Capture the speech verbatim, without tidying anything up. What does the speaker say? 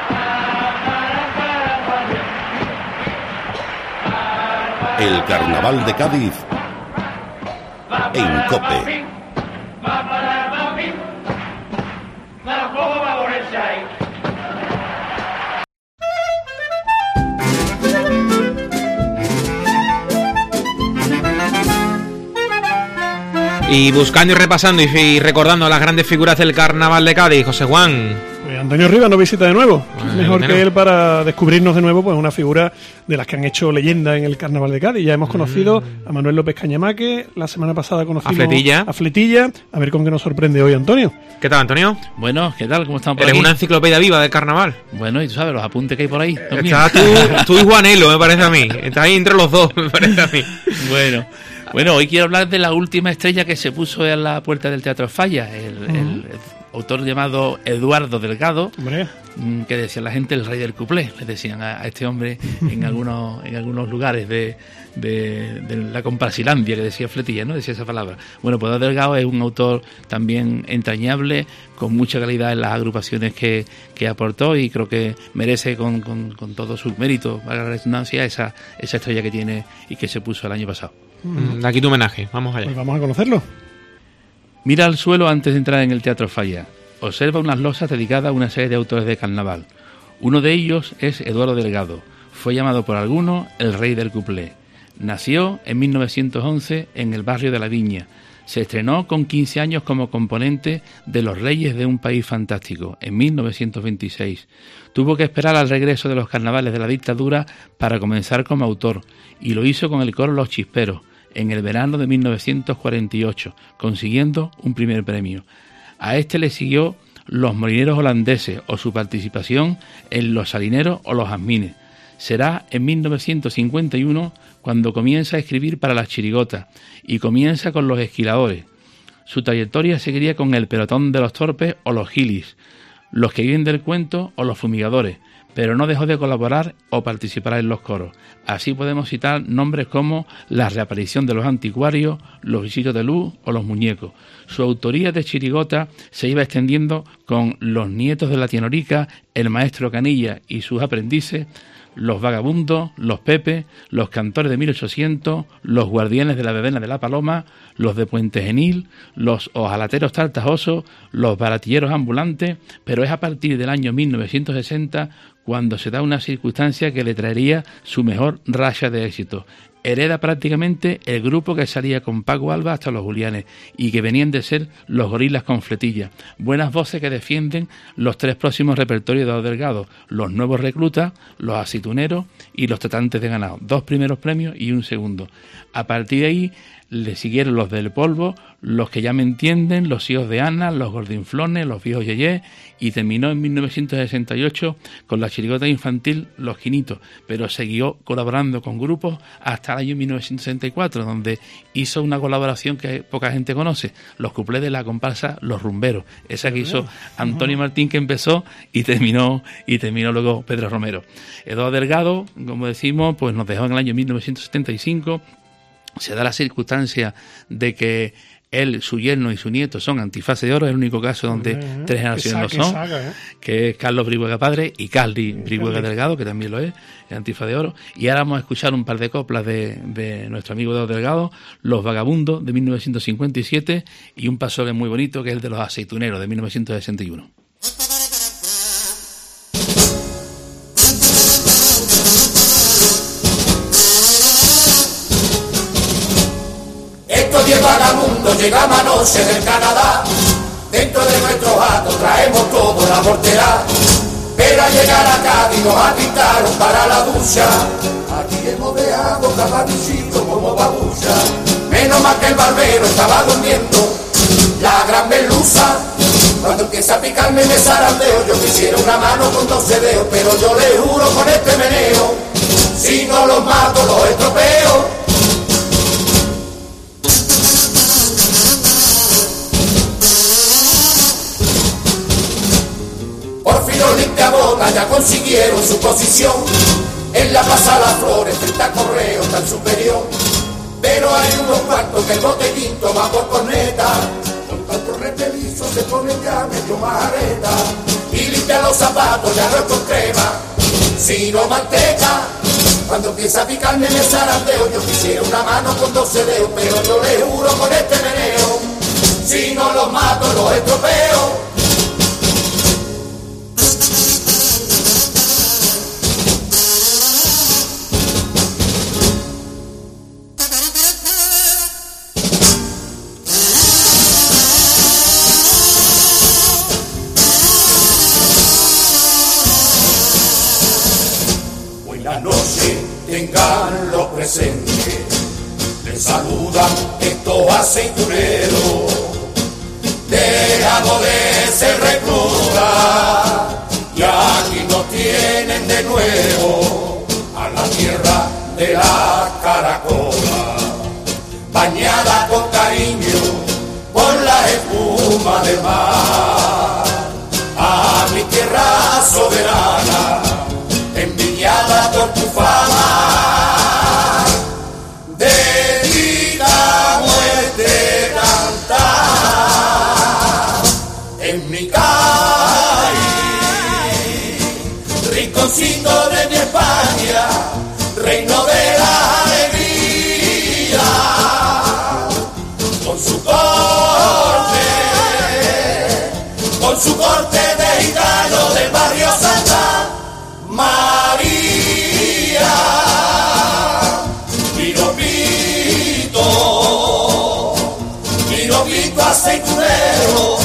El Carnaval de Cádiz en COPE. Y buscando y repasando y recordando las grandes figuras del Carnaval de Cádiz, José Juan. Pues Antonio Rivas nos visita de nuevo. Bueno, Mejor bueno. que él para descubrirnos de nuevo pues una figura de las que han hecho leyenda en el Carnaval de Cádiz. Ya hemos conocido mm. a Manuel López Cañamaque, la semana pasada conocimos a Fletilla. a Fletilla. A ver con qué nos sorprende hoy Antonio. ¿Qué tal, Antonio? Bueno, ¿qué tal? ¿Cómo estamos por Eres aquí? una enciclopedia viva del Carnaval. Bueno, y tú sabes, los apuntes que hay por ahí. Estás tú, tú y Juanelo, me parece a mí. Estás ahí entre los dos, me parece a mí. Bueno, bueno, hoy quiero hablar de la última estrella que se puso en la puerta del Teatro Falla, el, uh-huh. el, el autor llamado Eduardo Delgado, Hombre. que decía la gente el rey del cuplé, le decían a, a este hombre en algunos en algunos lugares de, de, de la Comparsilandia, que decía Fletilla, ¿no? Decía esa palabra. Bueno, pues Delgado es un autor también entrañable, con mucha calidad en las agrupaciones que, que aportó, y creo que merece con, con, con todo su mérito, para la redundancia, esa, esa estrella que tiene y que se puso el año pasado. Mm, aquí tu homenaje, vamos allá. Pues vamos a conocerlo. Mira al suelo antes de entrar en el Teatro Falla. Observa unas losas dedicadas a una serie de autores de carnaval. Uno de ellos es Eduardo Delgado. Fue llamado por algunos el rey del cuplé. Nació en mil novecientos once en el barrio de La Viña. Se estrenó con quince años como componente de Los Reyes de un País Fantástico en mil novecientos veintiséis. Tuvo que esperar al regreso de los carnavales de la dictadura para comenzar como autor, y lo hizo con el coro Los Chisperos en el verano de mil novecientos cuarenta y ocho, consiguiendo un primer premio. A este le siguió Los Molineros Holandeses, o su participación en Los Salineros o Los Jazmines. Será en mil novecientos cincuenta y uno cuando comienza a escribir para las chirigotas, y comienza con Los Esquiladores. Su trayectoria seguiría con El Pelotón de los Torpes o Los Gilis, Los que viven del cuento o Los Fumigadores, pero no dejó de colaborar o participar en los coros. Así podemos citar nombres como La Reaparición de los Anticuarios, Los Visitos de Luz o Los Muñecos. Su autoría de chirigota se iba extendiendo con Los Nietos de la Tienorica, El Maestro Canilla y sus aprendices, Los Vagabundos, Los Pepe, Los Cantores de mil ochocientos, Los Guardianes de la Verbena de la Paloma, Los de Puente Genil, Los Ojalateros Tartajosos, Los Baratilleros Ambulantes, pero es a partir del año mil novecientos sesenta cuando se da una circunstancia que le traería su mejor racha de éxito. Hereda prácticamente el grupo que salía con Paco Alba hasta los Julianes, y que venían de ser los Gorilas con Fletilla. Buenas voces que defienden los tres próximos repertorios de los Delgados: Los Nuevos Reclutas, Los Aceituneros y Los Tratantes de Ganado. Dos primeros premios y un segundo. A partir de ahí le siguieron Los del Polvo, Los que ya me entienden, Los Hijos de Ana, Los Gordinflones, Los Viejos Yeyé, y terminó en mil novecientos sesenta y ocho con la chirigota infantil Los Quinitos, pero siguió colaborando con grupos hasta el año mil novecientos sesenta y cuatro, donde hizo una colaboración que poca gente conoce, los cuplés de la comparsa Los Rumberos, esa que hizo Antonio Martín, que empezó y terminó y terminó luego Pedro Romero. Eduardo Delgado, como decimos, pues nos dejó en el año mil novecientos setenta y cinco. Se da la circunstancia de que él, su yerno y su nieto son Antifase de Oro, es el único caso donde uh-huh. tres generaciones lo son, saca, ¿eh? que es Carlos Brihuega Padre y Carly Brihuega Delgado, que también lo es, es Antifase de Oro. Y ahora vamos a escuchar un par de coplas de, de nuestro amigo Eduardo Delgado, Los Vagabundos, de mil novecientos cincuenta y siete, y un pasoble muy bonito, que es el de Los Aceituneros, de mil novecientos sesenta y uno. Diez vagabundos llegamos anoche del Canadá. Dentro de nuestro jato traemos todo la mortera, pero al llegar a Cádiz nos apistaron para la ducha. Aquí hemos dejado cada bichito como babucha. Menos mal que el barbero estaba durmiendo la gran merluza. Cuando empieza a picarme me zarandeo, yo quisiera una mano con doce dedos, pero yo le juro con este meneo, si no los mato los estropeo. Ya consiguieron su posición en la Plaza Las Flores, frente a Correo tan superior. Pero hay unos cuantos que el botellín toma por corneta, con tanto repelizo se ponen ya medio majareta. y limpia los zapatos, ya no es con crema, sino manteca. Cuando empieza a picarme en el zarandeo, yo quisiera una mano con doce dedos, pero yo le juro con este meneo, si no los mato los estropeo. Buenas noches, tengan los presentes, les saludan estos aceituneros, dejamos de ser reclutas y aquí nos tienen de nuevo a la tierra de la caracola, bañada con cariño por la espuma del mar, a mi tierra soberana, envidiada por tu fama, dedicamos este cantar en mi calle, rinconcito de mi España, reino de la alegría, con su corte, con su corte de gitano del barrio Santa María, Piropito, Piropito aceitunero,